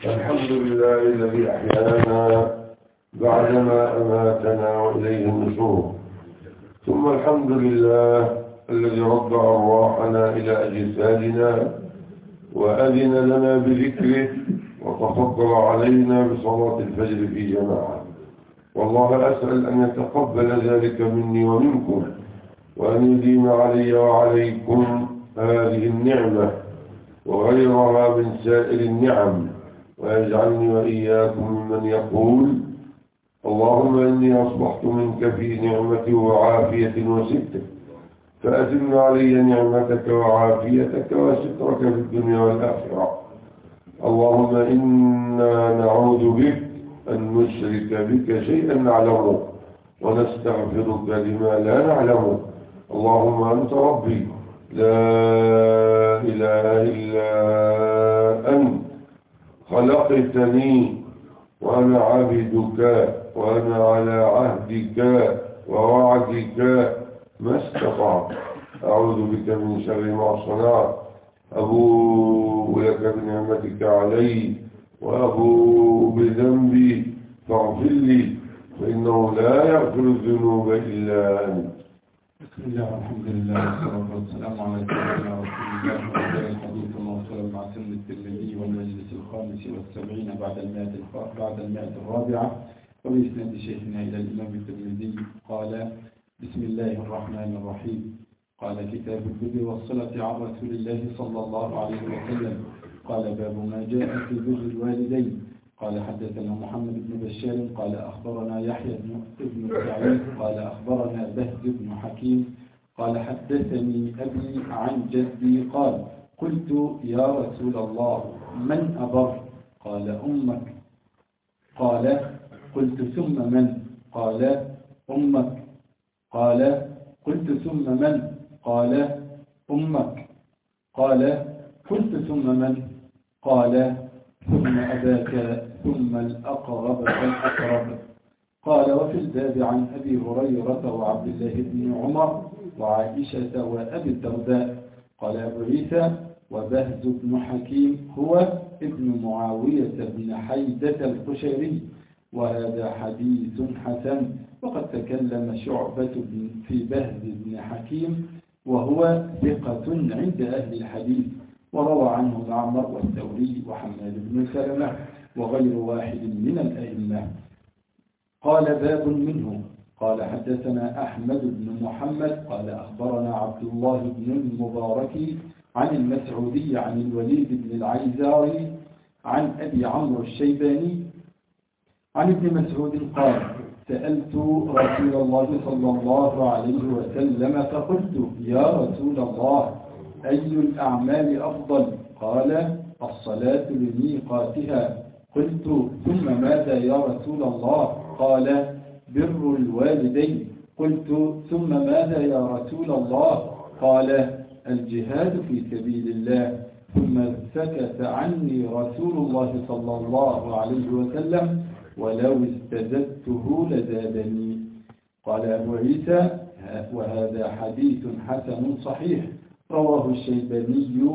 الحمد لله الذي أحيانا بعدما أماتنا وإليه النشور، ثم الحمد لله الذي رد أرواحنا إلى أجسادنا وأذن لنا بذكره وتفضل علينا بصلاة الفجر في جماعة. والله أسأل أن يتقبل ذلك مني ومنكم، وأن يديم علي وعليكم هذه النعمة وغيرها من سائر النعم، ويجعلني وإياكم ممن يقول: اللهم إني أصبحت منك في نعمة وعافية وستر، فأتم علي نعمتك وعافيتك وسترك في الدنيا والآخرة. اللهم إنا نعوذ بك أن نشرك بك شيئا نعلمه ونستغفرك لما لا نعلمه. اللهم أنت ربي لا إله إلا أنت، خلقتني وأنا عبدك وأنا على عهدك ووعدك ما استطعت. أعوذ بك من شر ما صنعت، أبوء لك بنعمتك علي وأبوء بذنبي فاغفر لي، فإنه لا يغفر الذنوب إلا أنت. بسم الله والحمد لله والصلاة والسلام على سيدنا رسول الله وعلى الحديث الموصول مع سن الترمذي والمجلس الخامس والسبعين بعد المائة الرابعة، وبإسناد شيخنا إلى الإمام الترمذي قال: بسم الله الرحمن الرحيم. قال: كتاب البر والصلة على رسول الله صلى الله عليه وسلم. قال: باب ما جاء في بر الوالدين. قال: حدثنا محمد بن بشار قال: أخبرنا يحيى بن سعيد قال: أخبرنا بهز بن حكيم قال: حدثني أبي عن جدي قال: قلت: يا رسول الله، من أبر؟ قال: أمك. قال: قلت: ثم من؟ قال: أمك. قال: قلت: ثم من؟ قال: أمك. قال: قلت: ثم من؟ قال: ثم أباك، ثم الأقرب فالأقرب. قال: وفي الباب عن أبي هريرة وعبد الله بن عمر وعائشة وأبي الدرداء. قال أبو عيسى: وبهز بن حكيم هو ابن معاوية بن حيدة القشيري، وهذا حديث حسن. وقد تكلم شعبة في بهز بن حكيم وهو ثقة عند أهل الحديث، وروى عنه معمر والثوري وحماد بن سلمة وغير واحد من الأئمة. قال: باب منه. قال: حدثنا أحمد بن محمد قال: أخبرنا عبد الله بن المبارك عن المسعودي عن الوليد بن العيزاري عن أبي عمرو الشيباني عن ابن مسعود قال: سألت رسول الله صلى الله عليه وسلم فقلت: يا رسول الله، أي الأعمال أفضل؟ قال: الصلاة لميقاتها. قلت: ثم ماذا يا رسول الله؟ قال: بر الوالدين. قلت: ثم ماذا يا رسول الله؟ قال: الجهاد في سبيل الله. ثم سكت عني رسول الله صلى الله عليه وسلم، ولو استزدته لزادني. قال أبو عيسى: وهذا حديث حسن صحيح، رواه الشيباني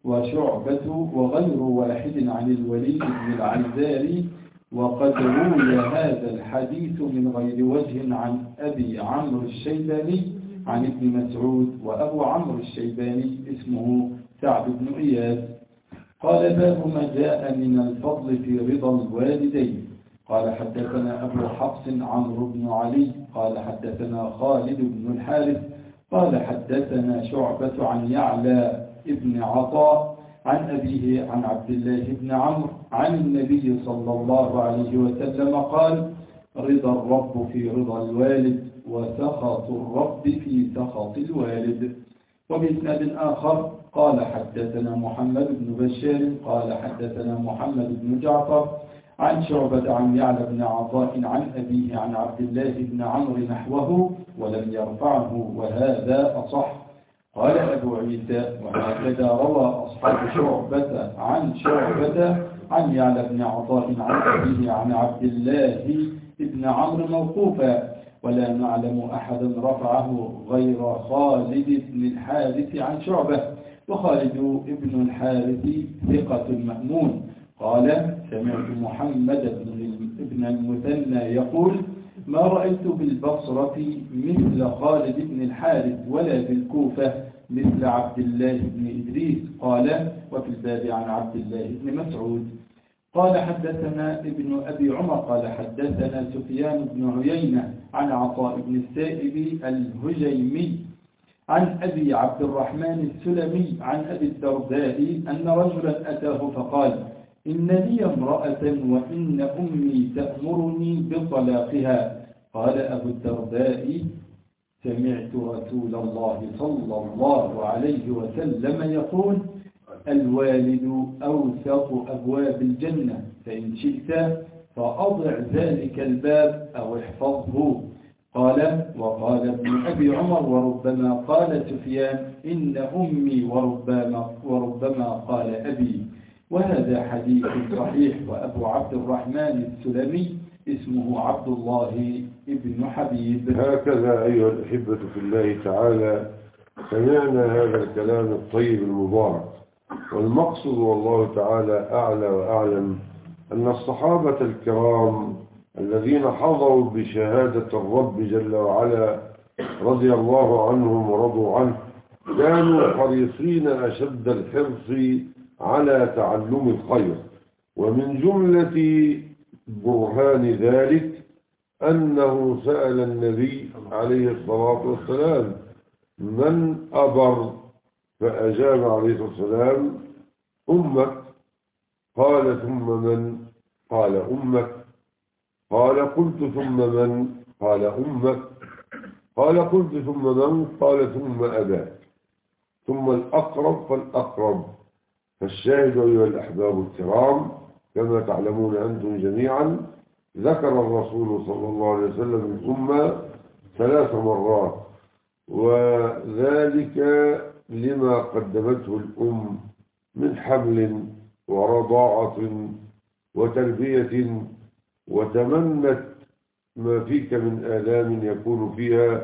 وشعبة وغير واحد عن الوليد بن العيزاري. وقد روي هذا الحديث من غير وجه عن أبي عمرو الشيباني عن ابن مسعود، وأبو عمرو الشيباني اسمه سعد بن إياس. قال: باب ما جاء من الفضل في رضا الوالدين. قال: حدثنا أبو حفص عمرو بن علي قال: حدثنا خالد بن الحارث قال: حدثنا شعبة عن يعلى ابن عطاء عن أبيه عن عبد الله بن عمرو عن النبي صلى الله عليه وسلم قال: رضا الرب في رضا الوالد، وسخط الرب في سخط الوالد. وبإسناد آخر قال: حدثنا محمد بن بشار قال: حدثنا محمد بن جعفر عن شعبة عن يعلى بن عطاء عن أبيه عن عبد الله بن عمرو نحوه ولم يرفعه، وهذا أصح. قال أبو عيسى: وهكذا روى أصحاب شعبة عن يعلى بن عطاء عن أبيه عن عبد الله بن عمرو موقوفا، ولا نعلم أحدا رفعه غير خالد بن الحارث عن شعبة. وخالد بن الحارث ثقة مأمون، قال سمعت محمد بن المثنى يقول ما رأيت بالبصرة مثل خالد بن الحارث ولا بالكوفة مثل عبد الله بن إدريس. قال وفي الباب عن عبد الله بن مسعود قال حدثنا ابن أبي عمر قال حدثنا سفيان بن عيينة عن عطاء بن السائب الهجيمي عن أبي عبد الرحمن السلمي عن أبي الدرداء أن رجلا أتاه فقال إن لي امرأة وإن أمي تأمرني بطلاقها. قال أبو الدرداء سمعت رسول الله صلى الله عليه وسلم يقول الوالد أوثق أبواب الجنة فإن شئت فأضع ذلك الباب أو احفظه. قال وقال ابن أبي عمر وربما قال سفيان إن أمي وربما قال أبي. وهذا حديث صحيح. وأبو عبد الرحمن السلمي اسمه عبد الله ابن حبيب. هكذا أيها الأحبة في الله تعالى سمعنا هذا الكلام الطيب المبارك، والمقصد والله تعالى أعلى وأعلم أن الصحابة الكرام الذين حضروا بشهادة الرب جل وعلا رضي الله عنهم ورضوا عنه كانوا حريصين أشد الحرص على تعلم الخير. ومن جملة برهان ذلك أنه سأل النبي عليه الصلاة والسلام من أبر، فأجاب عليه الصلاة والسلام أمك. قال ثم من؟ قال أمك. قال قلت ثم من؟ قال أمك. قال قلت ثم من؟ قال ثم أباك، ثم الأقرب فالأقرب. فالشاهد أيها الأحباب الكرام كما تعلمون أنتم جميعا ذكر الرسول صلى الله عليه وسلم الأمة 3 مرات، وذلك لما قدمته الأم من حمل ورضاعة وتربية، وتمنت ما فيك من آلام يكون فيها،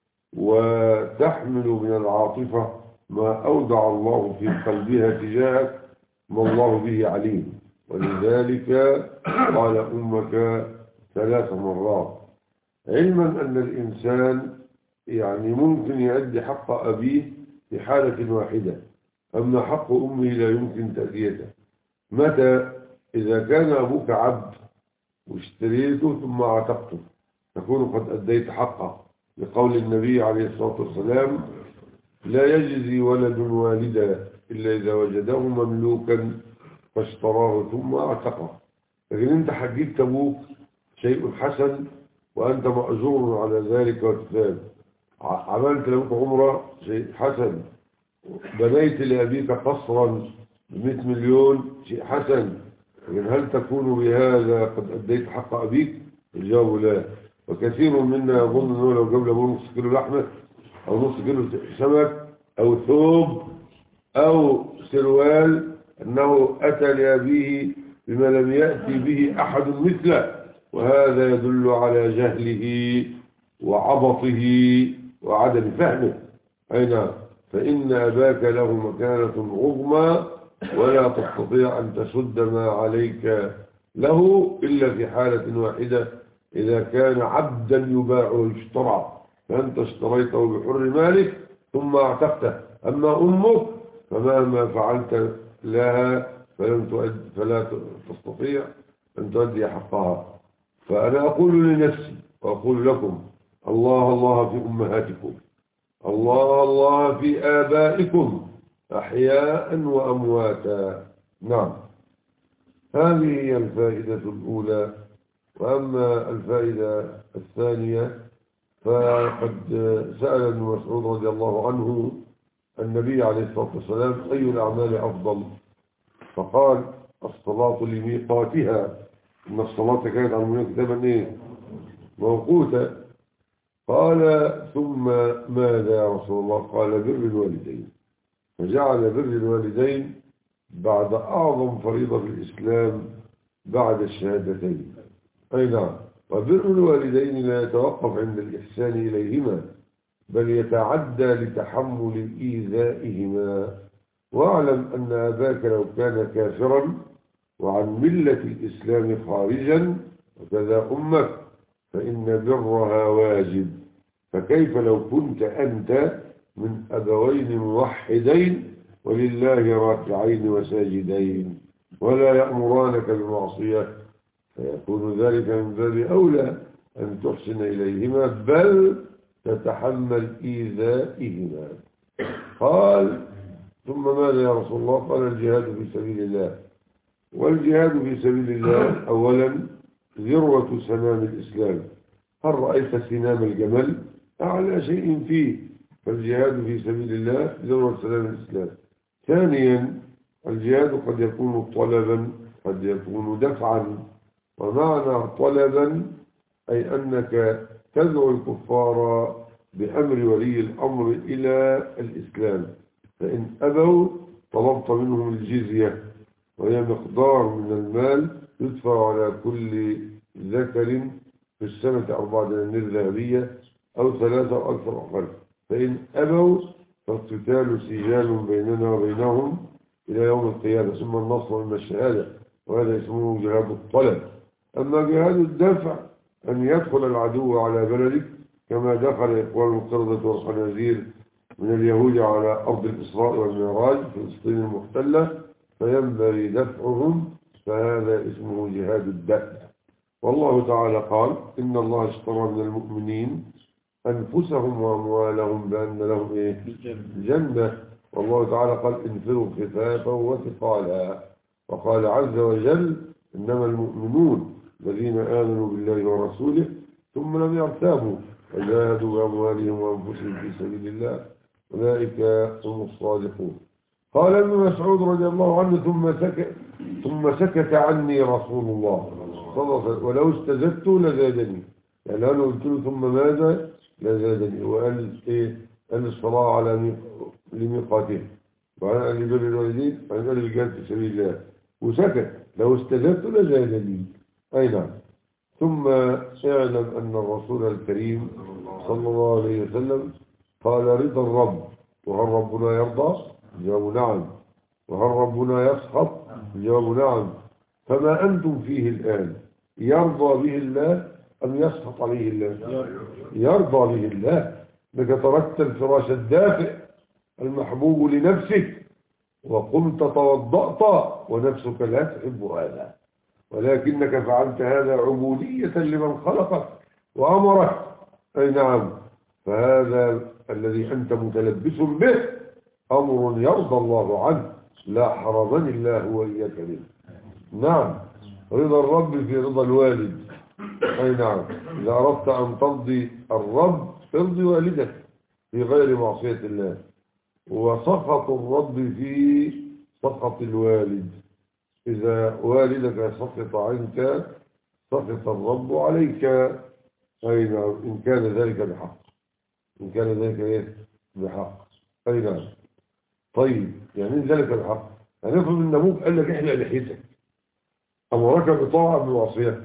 وتحمل من العاطفة ما أودع الله في قلبها تجاهك ما الله به عليم. ولذلك قال أمك 3 مرات، علما أن الإنسان يعني ممكن يؤدي حق أبيه في حالة واحدة، أما حق أمه لا يمكن تأديته. متى؟ إذا كان أبوك عبد واشتريته ثم اعتقته تكون قد أديت حقه، لقول النبي عليه الصلاة والسلام لا يجزي ولد والدا إلا إذا وجده مملوكا فاشتراه ثم اعتقه. لكن أنت حجيت أبوك شيء حسن وأنت مأجور على ذلك وتثاب، عملت لك عمرة شيء حسن، بنيت لأبيك قصرا ب100 مليون شيء حسن، لكن هل تكون بهذا قد أديت حق أبيك؟ الجواب لا. وكثير منا يظن أنه لو جاب له نص كيلو لحمة أو نص كيلو سمك أو ثوب أو سروال أنه أتى لأبيه بما لم يأتي به أحد مثله، وهذا يدل على جهله وعبطه وعدم فهمه. أين؟ فإن أباك له مكانة عظمى ولا تستطيع أن تسد ما عليك له إلا في حالة واحدة، إذا كان عبدا يباع ويشترى فأنت اشتريته بحر مالك ثم اعتقته. أما أمك فمهما فعلت لها فلا تستطيع أن تؤدي حقها. فأنا أقول لنفسي وأقول لكم الله الله في أمهاتكم، الله الله في آبائكم أحياء وأمواتا. نعم، هذه هي الفائدة الأولى. وأما الفائدة الثانية فقد سأل ابن مسعود رضي الله عنه النبي عليه الصلاة والسلام أي الأعمال أفضل؟ فقال الصلاة لميقاتها، إن الصلاة كانت على المؤمنين كتابا موقوتا. قال ثم ماذا يا رسول الله؟ قال بر الوالدين. فجعل بر الوالدين بعد أعظم فريضة في الإسلام بعد الشهادتين. أي نعم. وبر الوالدين لا يتوقف عند الإحسان إليهما بل يتعدى لتحمل إيذائهما. واعلم أن أباك لو كان كافرا وعن ملة الإسلام خارجا وكذا أمك فإن برها واجب. فكيف لو كنت أنت من أبوين موحدين ولله راكعين وساجدين ولا يأمرانك بالمعصية، فيكون ذلك من باب أولى أن تحسن إليهما بل تتحمل إيذائهما. قال ثم ماذا يا رسول الله؟ قال الجهاد في سبيل الله. والجهاد في سبيل الله أولا ذروة سنام الإسلام. هل رأيت سنام الجمل؟ أعلى شيء فيه. فالجهاد في سبيل الله ذروة سنام الإسلام. ثانيا الجهاد قد يكون طلبا قد يكون دفعا. ومعنى طلبا أي أنك تدعو الكفار بأمر ولي الأمر إلى الإسلام، فإن أبوا طلبت منهم الجزية، وهي مقدار من المال يدفع على كل ذكر في السنة 4 دنانير ذهبية أو 3 أو أكثر أقل. فإن أبوا فالقتال سجال بيننا وبينهم إلى يوم القيامة، ثم النصر من الشهادة، وهذا اسمه جهاد الطلب. أما جهاد الدفع أن يدخل العدو على بلدك كما دخل إخوان القردة والخنازير من اليهود على أرض الإسراء والمعراج في فلسطين المحتلة، فينبغي دفعهم، فهذا اسمه جهاد الدفع. والله تعالى قال إن الله اشترى من المؤمنين أنفسهم وأموالهم بأن لهم الجنة. والله تعالى قال انفروا خفافا وثقالا. وقال عز وجل إنما المؤمنون الذين آمنوا بالله ورسوله ثم لم يرتابوا وجاهدوا بأموالهم وأنفسهم في سبيل الله أولئك هم الصادقون. قال ابن مسعود رضي الله عنه ثم سكت عني رسول الله صلى الله عليه وسلم ولو استزدت لزادني. يعني أنا قلت له ثم ماذا لزادني، وقال قال الصلاة على لميقاته، وقال لبر الوالدين، وقال الجهاد في سبيل الله، وسكت. لو استزدت لزادني. أي نعم. ثم اعلم أن الرسول الكريم صلى الله عليه وسلم قال رضا الرب. وهل ربنا يرضى؟ الجواب نعم. وهل ربنا يسخط؟ الجواب نعم. فما أنتم فيه الآن يرضى به الله أم يسخط عليه الله؟ يرضى به الله. لك تركت الفراش الدافئ المحبوب لنفسك وقمت توضأت ونفسك لا تحب هذا، ولكنك فعلت هذا عبودية لمن خلقك وأمرك. أي نعم. فهذا الذي أنت متلبس به أمر يرضى الله عنه، لا حرمني الله وإياك منه. نعم. رضا الرب في رضا الوالد. أي نعم. إذا أردت أن ترضي الرب ارضي والدك في غير معصية الله. وسخط الرب في سخط الوالد. إذا والدك سخط عنك سخط الرب عليك. أي نعم. إن كان ذلك بحق. إن كان ذلك بحق. أي نعم. طيب يعني إن ذلك بحق. هنفرض إن أبوك قال لك احلق لحيتك، أمرك بطاعة بمعصية.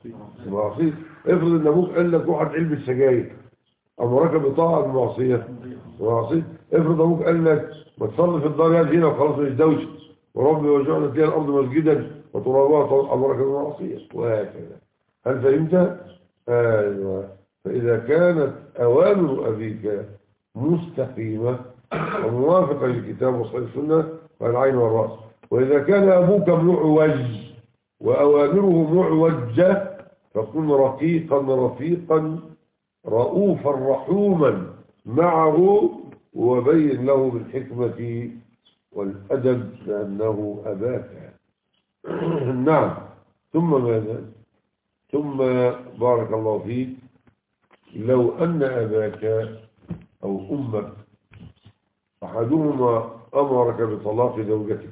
افرض إن أبوك قال لك روح علبة سجاير، أمرك بطاعة بمعصية. افرض أبوك قال لك ما تصلي في الدار يد هنا وخلاص مش دوشة، وربي وجعلت فيها الأرض مسجدا وترابها أمرك بمعصية، وهكذا. هل فهمت؟ أيوة. فإذا كانت أوامر أبيك مستقيمة وموافقة للكتاب والسنة فالعين والرأس. وإذا كان أبوك معوج وأوامره معوجة فكن رقيقا رفيقا رؤوفا رحوما معه، وبين له بالحكمة والأدب لأنه أباك. نعم. ثم ماذا؟ ثم بارك الله فيك لو أن أباك أو أمك أحدهما أمرك بطلاق زوجتك،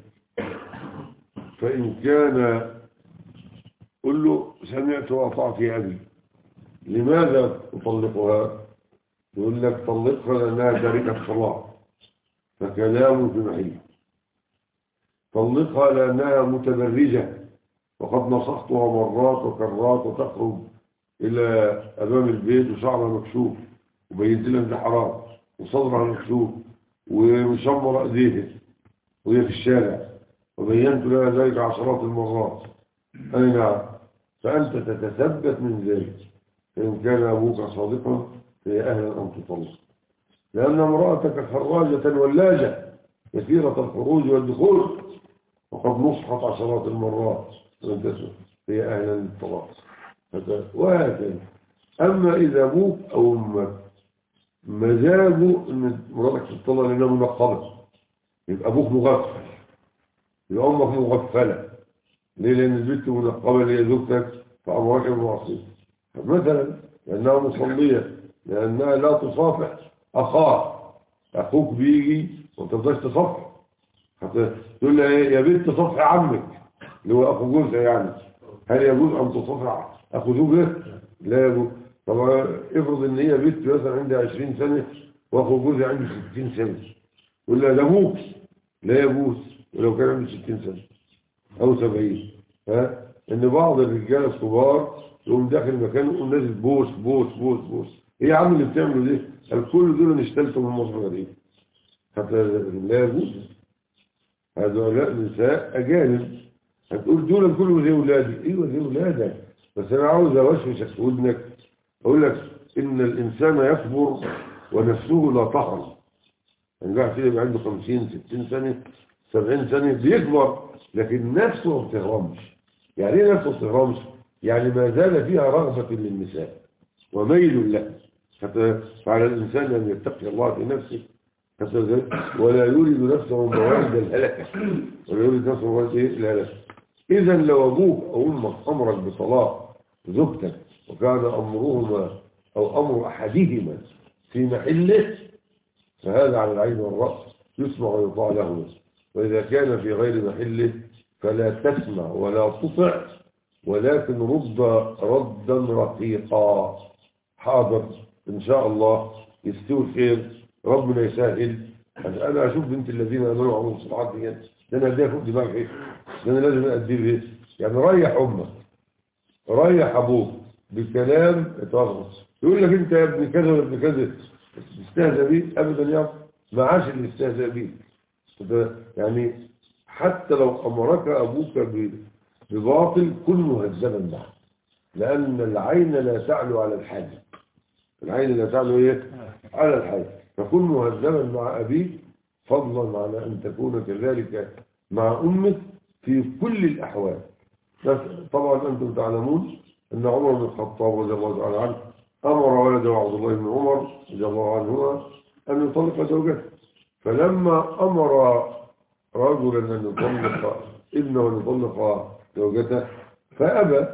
فإن كان قل له سمعت وأطعت يا أبي، لماذا أطلقها؟ يقول لك طلقها لأنها تاركة صلاة فكلام في محيط. طلقها لأنها متبرجة وقد نصحتها مرات وكرات وتخرج إلى أمام البيت وشعرها مكشوف وبينت لها ده حرام وصدرها مكشوف ومشمر ايديها وهي في الشارع، وبينت لها ذلك عشرات المرات. أي نعم. فأنت تتثبت من ذلك. فإن كان أبوك صادقا فهي أهلا أن تطلق، لأن امرأتك خراجة ولاجة كثيرة الخروج والدخول، وقد نصحت عشرات المرات هي أهلا للطلاق. وهكذا. أما إذا أبوك أو أمك مزاجه أن مراتك تطلق لأنها منقبة، يبقى أبوك مغفل، يبقى أمك مغفلة. ليه؟ لأن البنت منقبة اللي هي زوجتك فأمرك المعصية، مثلا لأنها مصلية، لأنها لا تصافح أخاك. أخوك بيجي وما تقدرش تصافح، تقول لها يا بنت صافح عمك اللي هو أخو جوزها يعني. هل يجوز أن تصافح أخو زوجها؟ لا يجوز. طبعا افرض إن هي بنت مثلا عندها 20 سنة وأخو جوزها عنده 60 سنة، تقول لها ده أبوك، لا يجوز ولو كان عنده 60 سنة أو 70. إن بعض الرجال الكبار يقوم داخل مكانه يقوم نازل بوس بوس بوس بوس. إيه يا عم اللي بتعمله ده؟ الكل دول اشتلتوا من مصر غريب. حتى لا يجوز. هؤلاء نساء أجانب. هتقول دول كله زي ولادي. ايوه زي ولادك، بس انا عاوز اوشوشك في ودنك اقول لك ان الانسان يكبر ونفسه لا تهرم. الواحد كده يبقى عنده 50 60 سنه 70 سنه بيكبر، لكن نفسه ما بتهرمش. يعني ايه نفسه ما بتهرمش؟ يعني ما زال فيها رغبه للنساء وميل له. فعلى الانسان ان يتقي الله في نفسه ولا يريد نفسه موارد الهلكه، ولا يريد نفسه موارد الهلكه. إذا لو أبوك أو أمك أمرك بطلاق زوجتك وكان أمرهما أو أمر أحدهما في محله فهذا على العين والرأس، يسمع ويطاع له. وإذا كان في غير محله فلا تسمع ولا تطع، ولكن رد ردا رقيقا. حاضر إن شاء الله يستوي خير، ربنا يسهل. أنا أشوف بنت الذين أمنوا وعملوا الصلاحات دي، ده أنا أديها فوق دماغ إيه؟ ده أنا لازم أديه إيه؟ يعني ريح أمك، ريح أبوك بكلام اتغلط. يقول لك أنت يا ابن كذا وابن كذا تستهزأ بيه؟ أبدا يا ابني، ما عاش اللي يستهزأ بيه. يعني حتى لو أمرك أبوك بباطل كن مهذبا معه، لأن العين لا تعلو على الحاجب. العين لا تعلو إيه؟ على الحاجب. فكن مهذبا مع أبيك، فضلا على أن تكون كذلك مع أمك في كل الأحوال. طبعا أنتم تعلمون أن عمر بن الخطاب رضي الله تعالى عنه أمر ولده عبد الله بن عمر رضي الله عنهما أن يطلق زوجته. فلما أمر رجلا أن يطلق ابنه وأن يطلق زوجته فأبى،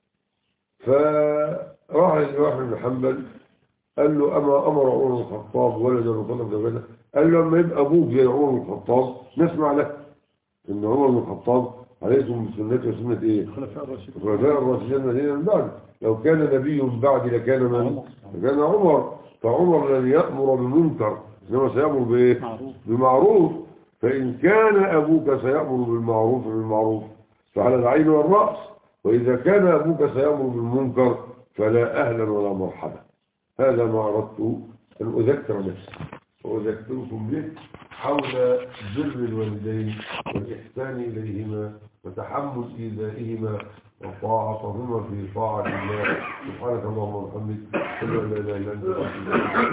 فراح للإمام بن حنبل قال له أما أمر عمر بن الخطاب ولده أن يطلق زوجته؟ قال له لما يبقى أبوك زي عمر بن الخطاب نسمع لك. إن عمر بن الخطاب عليكم بسنتي وسنة إيه؟ الخلفاء الراشدين الذين من بعد. لو كان نبي بعد لكان من؟ لكان عمر. فعمر لن يأمر بمنكر، إنما سيأمر بإيه؟ بمعروف. فإن كان أبوك سيأمر بالمعروف فعلى العين والرأس، وإذا كان أبوك سيأمر بالمنكر فلا أهلا ولا مرحبا. هذا ما أردت أن أذكر نفسي وأذكركم به حول بر الوالدين والإحسان إليهما وتحمل إيذائهما وطاعتهما في طاعة الله. سبحانك اللهم وبحمدك أشهد أن لا إله إلا أنت